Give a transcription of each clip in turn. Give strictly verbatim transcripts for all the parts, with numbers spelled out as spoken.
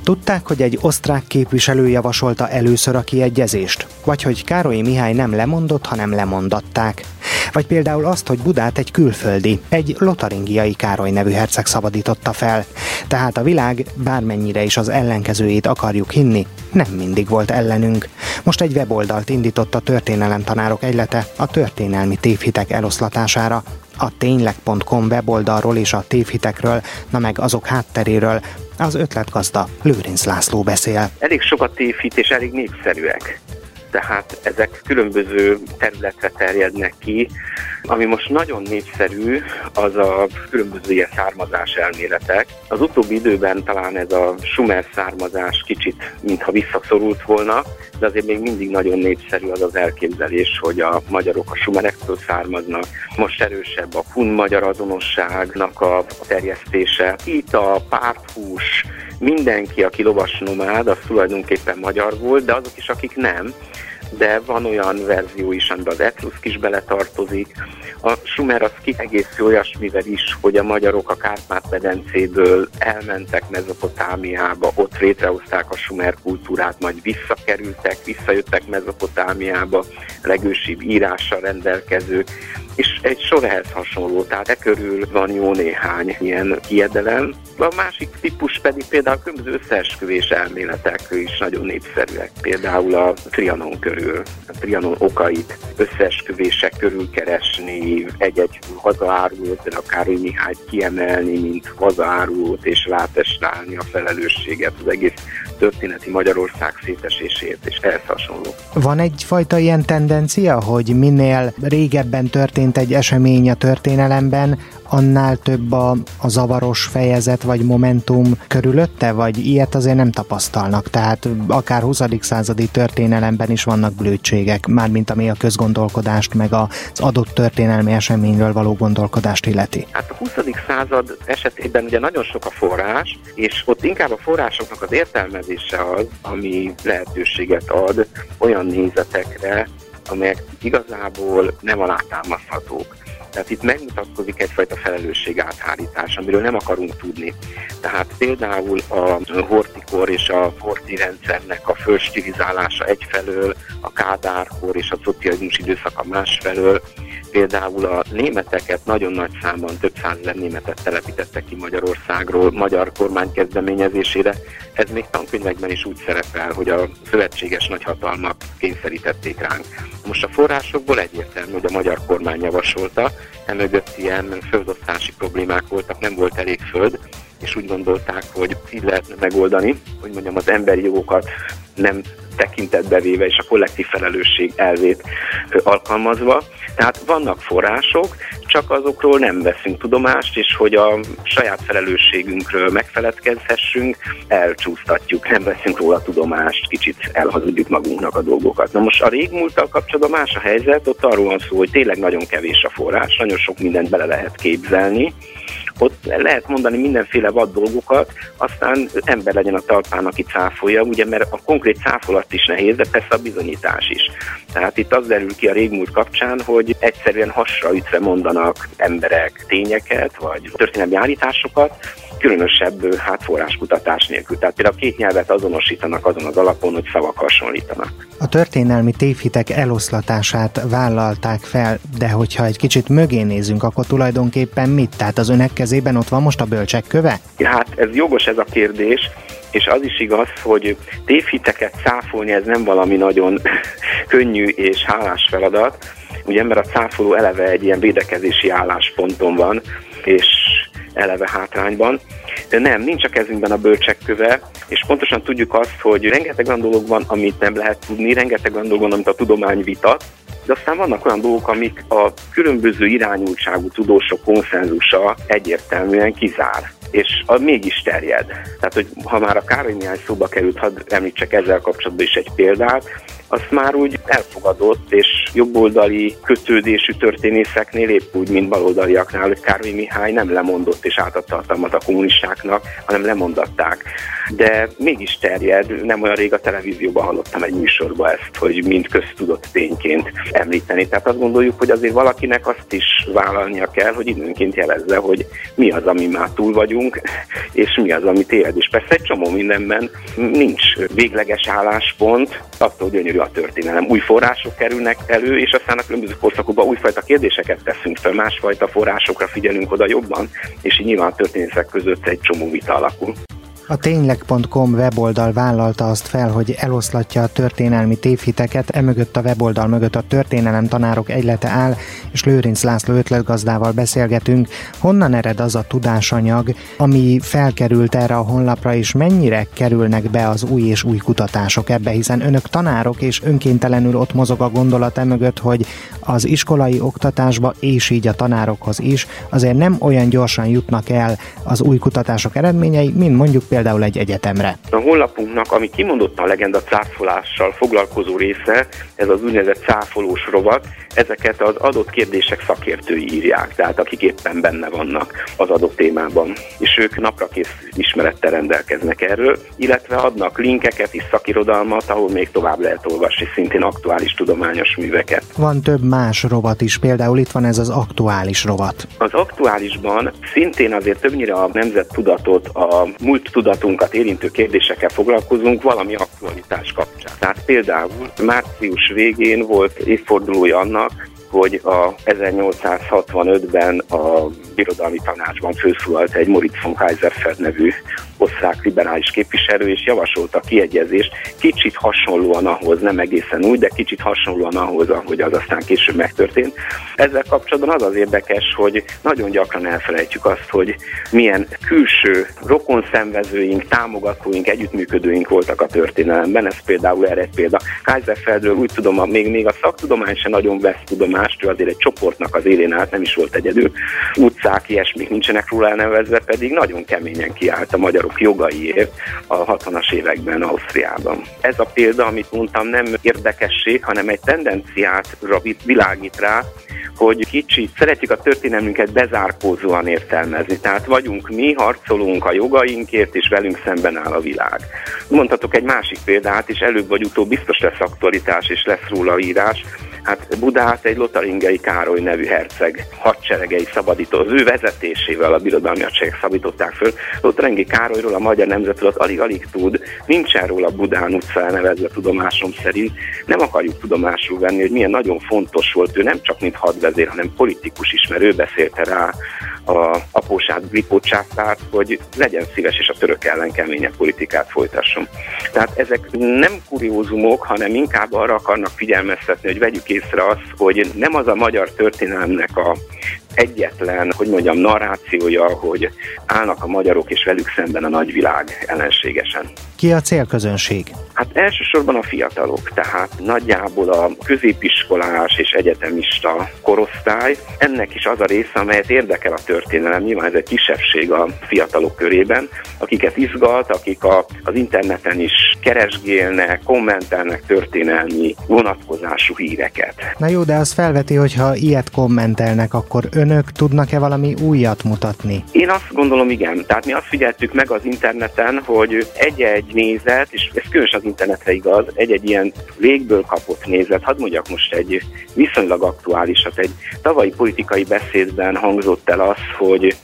Tudták, hogy egy osztrák képviselő javasolta először a kiegyezést? Vagy hogy Károlyi Mihály nem lemondott, hanem lemondatták? Vagy például azt, hogy Budát egy külföldi, egy lotaringiai Károly nevű herceg szabadította fel. Tehát a világ, bármennyire is az ellenkezőjét akarjuk hinni, nem mindig volt ellenünk. Most egy weboldalt indított a Történelemtanárok Egylete a történelmi tévhitek eloszlatására. A tényleg pont com weboldalról és a tévhitekről, na meg azok hátteréről az ötletgazda Lőrinc László beszél. Elég sok a tévhit és elég népszerűek. Tehát ezek különböző területre terjednek ki. Ami most nagyon népszerű, az a különböző ilyen származás elméletek. Az utóbbi időben talán ez a sumer származás kicsit mintha visszaszorult volna, de azért még mindig nagyon népszerű az az elképzelés, hogy a magyarok a sumerektől származnak. Most erősebb a hun-magyar azonosságnak a terjesztése. Itt a párthús, mindenki, aki lovasnomád, az tulajdonképpen magyar volt, de azok is, akik nem. De van olyan verzió is, amiben az etruszk is beletartozik. A sumer az kiegészül olyasmivel is, hogy a magyarok a Kárpát-medencéből elmentek Mezopotámiába, ott létrehozták a sumer kultúrát, majd visszakerültek, visszajöttek Mezopotámiába, legősibb írással rendelkezők, és egy sor ehhez hasonló, tehát e körül van jó néhány ilyen hiedelem. A másik típus pedig például különböző összeesküvés elméletek is nagyon népszerűek. Például a Trianon körül, a Trianon okait összeesküvések körül keresni, egy-egy hazaárulót, például a Károlyi Mihályt kiemelni, mint hazaárulót, és rátestálni a felelősséget az egész történeti Magyarország szétesésért, és ehhez hasonló. Van egyfajta ilyen tendencia, hogy minél régebben történt egy esemény a történelemben, annál több a, a zavaros fejezet vagy momentum körülötte, vagy ilyet azért nem tapasztalnak? Tehát akár huszadik századi történelemben is vannak blödségek, mármint ami a közgondolkodást, meg az adott történelmi eseményről való gondolkodást illeti. Hát a huszadik század esetében ugye nagyon sok a forrás, és ott inkább a forrásoknak az értelmezése az, ami lehetőséget ad olyan nézetekre, amelyek igazából nem alátámaszthatók. Tehát itt megmutatkozik egyfajta felelősségáthárítás, amiről nem akarunk tudni. Tehát például a hortikor és a horti rendszernek a fölstilizálása egyfelől, a Kádárkor és a szocializmus időszaka másfelől, például a németeket nagyon nagy számban, több százezer németet telepítettek ki Magyarországról magyar kormány kezdeményezésére. Ez még tankönyvekben is úgy szerepel, hogy a szövetséges nagyhatalmak kényszerítették ránk. Most a forrásokból egyértelmű, hogy a magyar kormány javasolta, emögött ilyen földosztási problémák voltak, nem volt elég föld, és úgy gondolták, hogy így lehetne megoldani, hogy mondjam, az emberi jogokat nem tekintetbe véve és a kollektív felelősség elvét alkalmazva. Tehát vannak források, csak azokról nem veszünk tudomást, és hogy a saját felelősségünkről megfeledkezhessünk, elcsúsztatjuk, nem veszünk róla tudomást, kicsit elhazudjuk magunknak a dolgokat. Na most a régmúlttal kapcsolatban más a helyzet, ott arról van szó, hogy tényleg nagyon kevés a forrás, nagyon sok mindent bele lehet képzelni, ott lehet mondani mindenféle vad dolgokat, aztán ember legyen a talpán, aki cáfolja, ugye, mert a konkrét cáfolat is nehéz, de persze a bizonyítás is. Tehát itt az derül ki a régmúlt kapcsán, hogy egyszerűen hasra ütve mondanak emberek tényeket, vagy történelmi állításokat, különösebb hát forráskutatás nélkül. Tehát például két nyelvet azonosítanak azon az alapon, hogy szavak hasonlítanak. A történelmi tévhitek eloszlatását vállalták fel, de hogyha egy kicsit mögé nézünk, akkor tulajdonképpen mit? Tehát az önök kezében ott van most a bölcsek köve? Hát ez jogos ez a kérdés, és az is igaz, hogy tévhiteket cáfolni ez nem valami nagyon könnyű és hálás feladat, ugye, mert a cáfoló eleve egy ilyen védekezési állásponton van, és eleve hátrányban. De nem, nincs a kezünkben a bölcsek köve, és pontosan tudjuk azt, hogy rengeteg olyan dolog van, amit nem lehet tudni, rengeteg olyan dolog van, amit a tudomány vitat, de aztán vannak olyan dolgok, amik a különböző irányultságú tudósok konszenzusa egyértelműen kizár, és a mégis terjed. Tehát, hogy ha már a Károlyi Mihály szóba került, hadd említsek ezzel kapcsolatban is egy példát, azt már úgy elfogadott és jobboldali kötődésű történészeknél épp úgy, mint baloldaliaknál, hogy Károly Mihály nem lemondott és átadta hatalmat a kommunistáknak, hanem lemondatták. De mégis terjed, nem olyan rég a televízióban hallottam egy műsorban ezt, hogy mind köztudott tényként említeni. Tehát azt gondoljuk, hogy azért valakinek azt is vállalnia kell, hogy időnként jelezze, hogy mi az, ami már túl vagyunk, és mi az, ami téved. És persze egy csomó mindenben nincs végleges álláspont, attól gyönyörű a történelem. Új források kerülnek elő, és aztán a különböző korszakokban újfajta kérdéseket teszünk fel, másfajta forrásokra figyelünk oda jobban, és így nyilván a történészek között egy csomó vita alakul. A tényleg pont com weboldal vállalta azt fel, hogy eloszlatja a történelmi tévhiteket, emögött a weboldal mögött a történelemtanárok egylete áll, és Lőrinc László ötletgazdával beszélgetünk. Honnan ered az a tudásanyag, ami felkerült erre a honlapra, és mennyire kerülnek be az új és új kutatások ebbe, hiszen önök tanárok, és önkéntelenül ott mozog a gondolat emögött, hogy az iskolai oktatásba, és így a tanárokhoz is azért nem olyan gyorsan jutnak el az új kutatások eredményei, mint mondjuk például egy egyetemre. A honlapunknak, ami kimondottan legenda cáfolással foglalkozó része, ez az úgynevezett cáfolós rovat, ezeket az adott kérdések szakértői írják, tehát akik éppen benne vannak az adott témában, és ők naprakész ismerettel rendelkeznek erről, illetve adnak linkeket és szakirodalmat, ahol még tovább lehet olvasni szintén aktuális tudományos műveket. Van több más rovat is, például itt van ez az aktuális rovat. Az aktuálisban szintén azért többnyire a nemzettudatot, a múlt tudatunkat érintő kérdésekkel foglalkozunk valami aktualitás kapcsán. Tehát például március végén volt évfordulója annak, hogy a ezernyolcszázhatvanötben a birodalmi tanácsban főszólalt egy Moritz von Kaiserfeld nevű osztrák liberális képviselő, és javasolta kiegyezést, kicsit hasonlóan ahhoz, nem egészen úgy, de kicsit hasonlóan ahhoz, ahogy az aztán később megtörtént. Ezzel kapcsolatban az az érdekes, hogy nagyon gyakran elfelejtjük azt, hogy milyen külső rokonszenvezőink, támogatóink, együttműködőink voltak a történelemben. Ez például erre egy példa. Kaiserfeldről úgy tudom, még, még a szaktudomány sem nagyon vesz tudomást, ő azért egy csoportnak az élén állt, nem is volt egyedül. Utcák, ilyesmik nincsenek róla elnevezve, pedig nagyon keményen kiállt a magyarok jogaiért a hatvanas években Ausztriában. Ez a példa, amit mondtam, nem érdekesség, hanem egy tendenciát világít rá, hogy kicsit szeretjük a történelmünket bezárkózóan értelmezni. Tehát vagyunk mi, harcolunk a jogainkért, és velünk szemben áll a világ. Mondhatok egy másik példát, és előbb vagy utóbb biztos lesz aktualitás, és lesz róla írás. Hát Budát egy Lotaringiai Károly nevű herceg hadseregei szabadító, az ő vezetésével a birodalmi hadseregek szabadították föl. Lotaringiai Károlyról a magyar nemzettudat alig-alig tud, nincsen róla Budán utca elnevezve tudomásom szerint. Nem akarjuk tudomásul venni, hogy milyen nagyon fontos volt ő, nem csak mint hadvezér, hanem politikus is, mert ő beszélte rá a apósát, Gripó császárt, hogy legyen szíves és a török ellen keményebb politikát folytasson. Tehát ezek nem kuriózumok, hanem inkább arra akarnak figyelmeztetni, hogy vegyük észre azt, hogy nem az a magyar történelemnek a egyetlen, hogy mondjam, narrációja, hogy állnak a magyarok és velük szemben a nagyvilág ellenségesen. Ki a célközönség? Hát elsősorban a fiatalok, tehát nagyjából a középiskolás és egyetemista korosztály. Ennek is az a része, amelyet érdekel a történelem, nyilván ez egy kisebbség a fiatalok körében, akiket izgat, akik a, az interneten is keresgélnek, kommentelnek történelmi vonatkozású híreket. Na jó, de az felveti, hogy ha ilyet kommentelnek, akkor önök tudnak-e valami újat mutatni? Én azt gondolom, igen. Tehát mi azt figyeltük meg az interneten, hogy egy-egy nézet, és ez különösen az internetre igaz, egy-egy ilyen végből kapott nézet, hadd mondjak most egy viszonylag aktuálisat, egy tavalyi politikai beszédben hangzott el az, hogy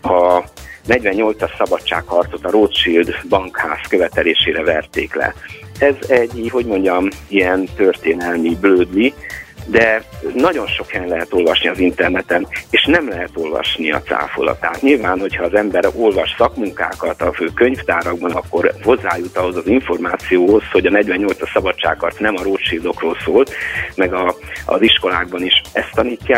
a negyvennyolcas szabadságharcot a Rothschild bankház követelésére verték le. Ez egy, hogy mondjam, ilyen történelmi blödli, de nagyon sok helyen lehet olvasni az interneten, és nem lehet olvasni a cáfolatát. Nyilván, hogyha az ember olvas szakmunkákat a fő könyvtárakban, akkor hozzájut ahhoz az információhoz, hogy a negyvennyolcas szabadságharc nem a Rothschildokról szólt, meg a, az iskolákban is ezt tanítják,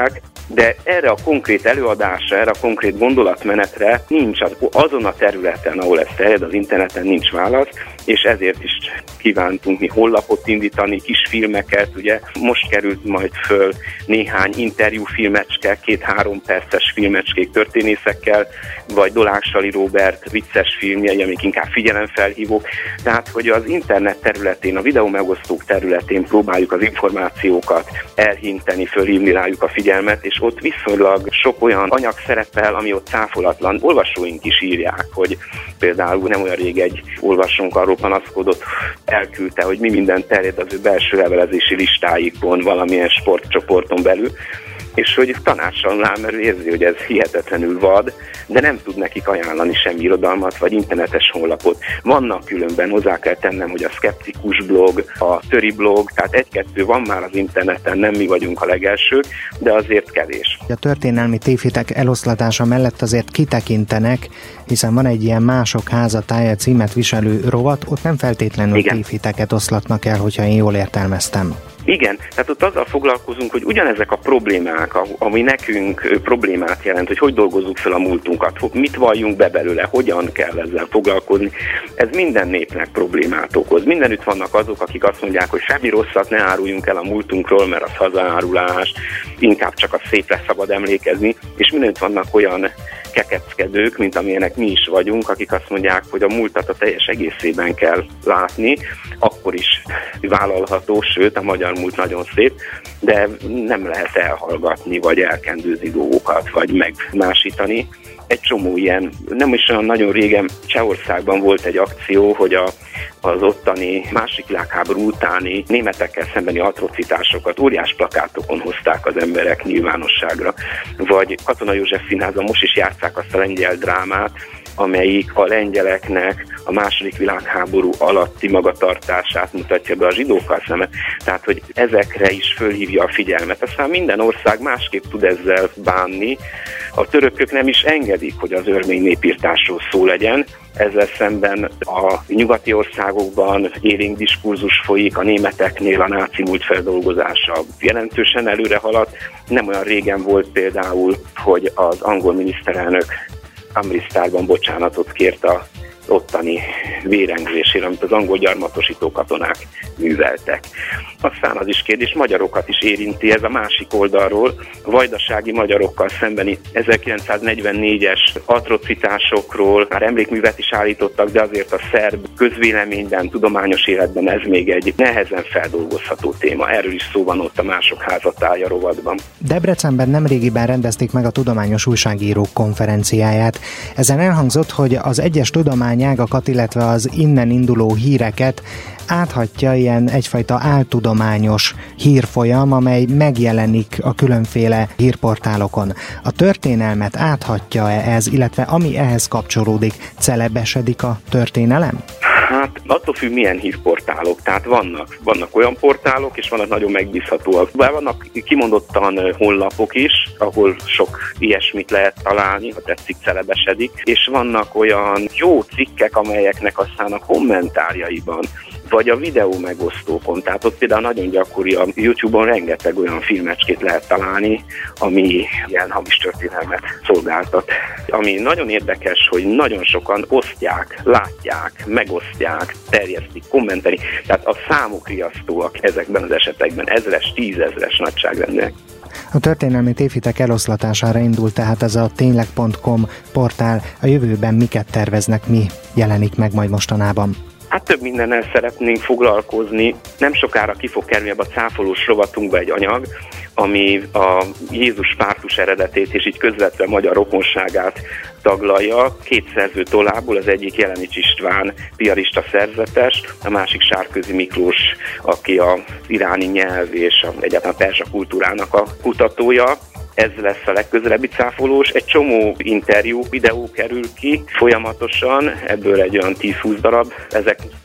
de erre a konkrét előadásra, erre a konkrét gondolatmenetre nincs az, azon a területen, ahol ez terjed, az interneten nincs válasz, és ezért is kívántunk mi honlapot indítani, kis filmeket, ugye most került majd föl néhány interjúfilmecske, két-három perces filmecskék történészekkel, vagy Dolák Sali Róbert vicces filmjei, amik inkább figyelemfelhívók. Tehát, hogy az internet területén, a videó megosztók területén próbáljuk az információkat elhinteni, fölhívni rájuk a figyelmet, és ott viszonylag sok olyan anyag szerepel, ami ott cáfolatlan. Olvasóink is írják, hogy például nem olyan rég egy olvasónk arról panaszkodott, elküldte, hogy mi minden terjed az ő belső levelezési listáikon valamilyen sportcsoporton belül, és hogy tanácsolnál, mert ő érzi, hogy ez hihetetlenül vad, de nem tud nekik ajánlani sem irodalmat, vagy internetes honlapot. Vannak különben, hozzá kell tennem, hogy a Szkeptikus blog, a Töri blog, tehát egy-kettő van már az interneten, nem mi vagyunk a legelsők, de azért kevés. A történelmi tévhitek eloszlatása mellett azért kitekintenek, hiszen van egy ilyen Mások házatája címet viselő rovat, ott nem feltétlenül Igen. tévhiteket oszlatnak el, hogyha én jól értelmeztem. Igen, tehát ott azzal foglalkozunk, hogy ugyanezek a problémák, ami nekünk problémát jelent, hogy hogy dolgozzuk fel a múltunkat, mit valljunk be belőle, hogyan kell ezzel foglalkozni, ez minden népnek problémát okoz. Mindenütt vannak azok, akik azt mondják, hogy semmi rosszat ne áruljunk el a múltunkról, mert az hazaárulás, inkább csak a szépre szabad emlékezni, és mindenütt vannak olyan kekeckedők, mint amilyenek mi is vagyunk, akik azt mondják, hogy a múltat a teljes egészében kell látni, akkor is vállalható, sőt a magyar múlt nagyon szép, de nem lehet elhallgatni, vagy elkendőzni dolgokat, vagy megmásítani. Egy csomó ilyen, nem is olyan nagyon régen Csehországban volt egy akció, hogy a, az ottani második világháború utáni németekkel szembeni atrocitásokat óriás plakátokon hozták az emberek nyilvánosságra. Vagy Katona József Színházban most is játsszák azt a lengyel drámát, amelyik a lengyeleknek a második világháború alatti magatartását mutatja be a zsidókkal szemben. Tehát, hogy ezekre is fölhívja a figyelmet. Aztán minden ország másképp tud ezzel bánni. A törökök nem is engedik, hogy az örmény népírtásról szó legyen. Ezzel szemben a nyugati országokban élénk diskurzus folyik, a németeknél a náci múlt feldolgozása jelentősen előre haladt. Nem olyan régen volt például, hogy az angol miniszterelnök Amritsarban bocsánatot kért a ottani vérengzésére, amit az angol gyarmatosító katonák műveltek. Aztán az is kérdés, magyarokat is érinti ez a másik oldalról, a vajdasági magyarokkal szembeni ezerkilencszáznegyvennégyes atrocitásokról már emlékművet is állítottak, de azért a szerb közvéleményben, tudományos életben ez még egy nehezen feldolgozható téma. Erről is szó van ott a Mások házatája rovatban. Debrecenben nemrégiben rendezték meg a Tudományos Újságírók konferenciáját. Ezen elhangzott, hogy az egyes tudományágakat, illetve az innen induló híreket áthatja ilyen egyfajta áltudományos hírfolyam, amely megjelenik a különféle hírportálokon. A történelmet áthatja-e ez, illetve ami ehhez kapcsolódik, celebesedik a történelem? Hát attól függ, milyen hírportálok. Tehát vannak, vannak olyan portálok, és vannak nagyon megbízhatóak. Bár vannak kimondottan honlapok is, ahol sok ilyesmit lehet találni, ha tetszik, celebesedik. És vannak olyan jó cikkek, amelyeknek aztán a kommentárjaiban, vagy a videó megosztókon. Tehát ott például nagyon gyakori a YouTube-on rengeteg olyan filmecskét lehet találni, ami ilyen hamis történelmet szolgáltat. Ami nagyon érdekes, hogy nagyon sokan osztják, látják, megosztják, terjesztik, kommenteni. Tehát a számok riasztóak ezekben az esetekben, ezres, tízezres nagyságrendűek. A történelmi tévhitek eloszlatására indult tehát ez a tényleg pont com portál. A jövőben miket terveznek, mi jelenik meg majd mostanában? Hát több mindennel szeretnénk foglalkozni. Nem sokára ki fog kerülni ebbe a cáfolós rovatunkba egy anyag, ami a Jézus pártus eredetét és így közvetve magyar rokonságát taglalja. Két szerző tollából, az egyik Jelenics István, piarista szerzetes, a másik Sárközi Miklós, aki az iráni nyelv és egyáltalán a perzsa kultúrának a kutatója. Ez lesz a legközelebbi cáfolós. Egy csomó interjú, videó kerül ki folyamatosan, ebből egy olyan tíz-húsz darab. Ezek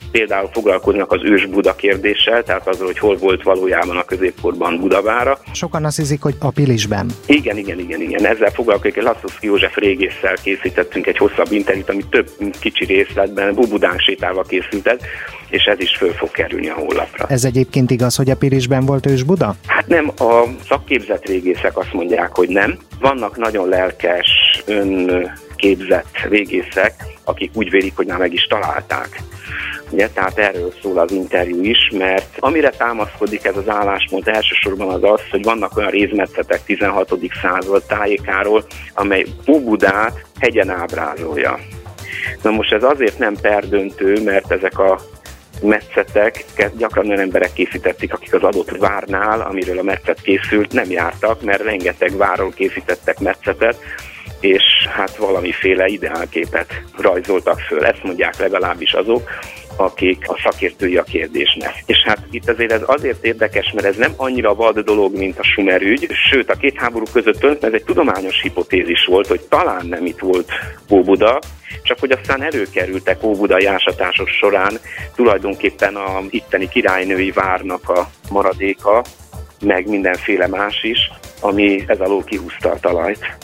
Például foglalkoznak az ős Buda kérdéssel, tehát azzal, hogy hol volt valójában a középkorban Budavára. Sokan azt hiszik, hogy a Pilisben. Igen, igen, igen, igen. Ezzel foglalkozik, Laszowski József régésszel készítettünk egy hosszabb interjút, ami több kicsi részletben Óbudán sétálva készült ez, és ez is föl fog kerülni a honlapra. Ez egyébként igaz, hogy a Pilisben volt ős Buda? Hát nem, a szakképzett régészek azt mondják, hogy nem. Vannak nagyon lelkes, önképzett régészek, akik úgy vélik, hogy már meg is találták. Ugye, tehát erről szól az interjú is, mert amire támaszkodik ez az álláspont elsősorban az az, hogy vannak olyan rézmetszetek tizenhatodik század tájékáról, amely Óbudát hegyen ábrázolja. Na most ez azért nem perdöntő, mert ezek a metszeteket gyakran olyan emberek készítették, akik az adott várnál, amiről a metszet készült, nem jártak, mert rengeteg várról készítettek metszetet, és hát valamiféle ideálképet rajzoltak föl. Ezt mondják legalábbis azok, akik a szakértői a kérdésnek. És hát itt azért ez azért érdekes, mert ez nem annyira vad dolog, mint a Sumer ügy, sőt a két háború között ez egy tudományos hipotézis volt, hogy talán nem itt volt Óbuda, csak hogy aztán előkerültek óbudai ásatások során tulajdonképpen a itteni királynői várnak a maradéka, meg mindenféle más is, ami ez alól kihúzta a talajt.